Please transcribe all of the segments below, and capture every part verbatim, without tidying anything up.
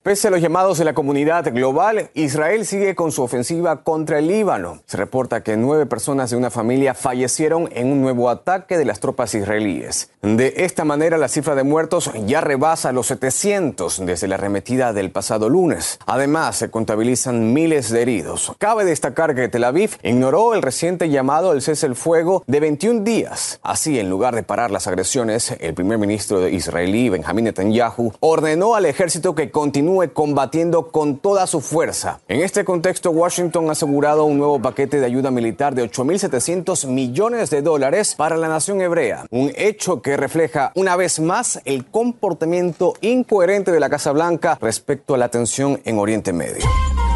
Pese a los llamados de la comunidad global, Israel sigue con su ofensiva contra el Líbano. Se reporta que nueve personas de una familia fallecieron en un nuevo ataque de las tropas israelíes. De esta manera, la cifra de muertos ya rebasa los setecientos desde la arremetida del pasado lunes. Además, se contabilizan miles de heridos. Cabe destacar que Tel Aviv ignoró el reciente llamado al cese el fuego de veintiún días. Así, en lugar de parar las agresiones, el primer ministro israelí, Benjamín Netanyahu, ordenó al ejército que continúe combatiendo con toda su fuerza. En este contexto, Washington ha asegurado un nuevo paquete de ayuda militar de ocho mil setecientos millones de dólares para la nación hebrea, un hecho que refleja una vez más el comportamiento incoherente de la Casa Blanca respecto a la tensión en Oriente Medio.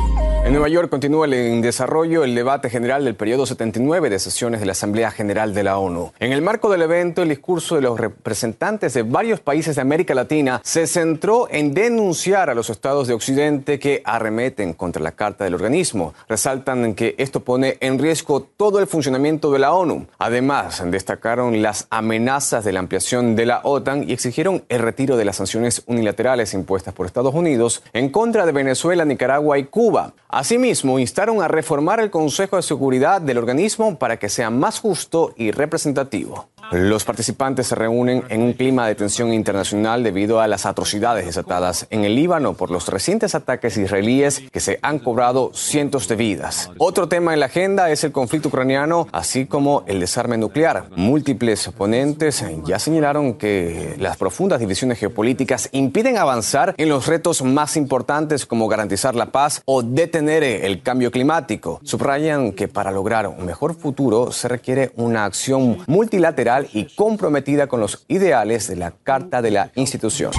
En Nueva York continúa en desarrollo el debate general del periodo setenta y nueve de sesiones de la Asamblea General de la ONU. En el marco del evento, el discurso de los representantes de varios países de América Latina se centró en denunciar a los estados de Occidente que arremeten contra la Carta del organismo. Resaltan que esto pone en riesgo todo el funcionamiento de la ONU. Además, destacaron las amenazas de la ampliación de la OTAN y exigieron el retiro de las sanciones unilaterales impuestas por Estados Unidos en contra de Venezuela, Nicaragua y Cuba. Asimismo, instaron a reformar el Consejo de Seguridad del organismo para que sea más justo y representativo. Los participantes se reúnen en un clima de tensión internacional debido a las atrocidades desatadas en el Líbano por los recientes ataques israelíes que se han cobrado cientos de vidas. Otro tema en la agenda es el conflicto ucraniano, así como el desarme nuclear. Múltiples ponentes ya señalaron que las profundas divisiones geopolíticas impiden avanzar en los retos más importantes como garantizar la paz o detener el cambio climático. Subrayan que para lograr un mejor futuro se requiere una acción multilateral y comprometida con los ideales de la Carta de la institución.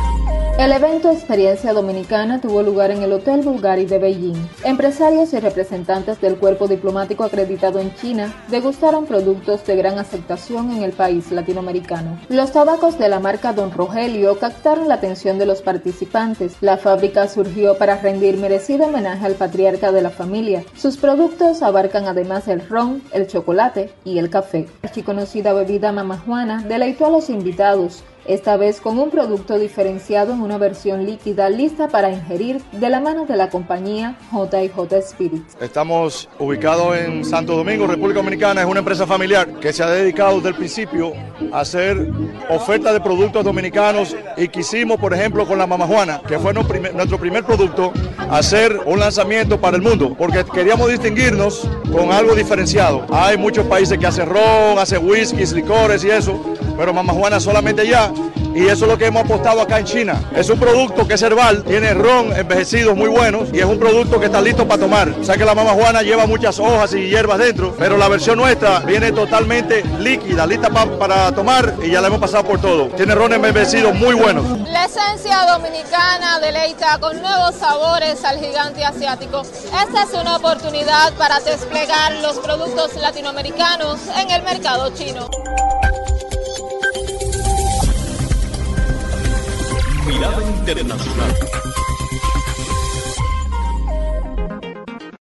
El evento Experiencia Dominicana tuvo lugar en el Hotel Bulgari de Beijing. Empresarios y representantes del cuerpo diplomático acreditado en China degustaron productos de gran aceptación en el país latinoamericano. Los tabacos de la marca Don Rogelio captaron la atención de los participantes. La fábrica surgió para rendir merecido homenaje al patriarca de la familia. Sus productos abarcan además el ron, el chocolate y el café. La archiconocida bebida mamajuana deleitó a los invitados, esta vez con un producto diferenciado en una versión líquida lista para ingerir de la mano de la compañía J y J Spirits. Estamos ubicados en Santo Domingo, República Dominicana. Es una empresa familiar que se ha dedicado desde el principio a hacer oferta de productos dominicanos y quisimos, por ejemplo, con la mamajuana, que fue nuestro primer producto, hacer un lanzamiento para el mundo, porque queríamos distinguirnos con algo diferenciado. Hay muchos países que hacen ron, hacen whiskies, licores y eso, pero mamajuana solamente allá, y eso es lo que hemos apostado acá en China. Es un producto que es herbal, tiene ron envejecidos muy buenos y es un producto que está listo para tomar. O sea que la mamajuana lleva muchas hojas y hierbas dentro, pero la versión nuestra viene totalmente líquida, lista pa para tomar y ya la hemos pasado por todo. Tiene ron envejecidos muy buenos. La esencia dominicana deleita con nuevos sabores al gigante asiático. Esta es una oportunidad para desplegar los productos latinoamericanos en el mercado chino. Mirada Internacional.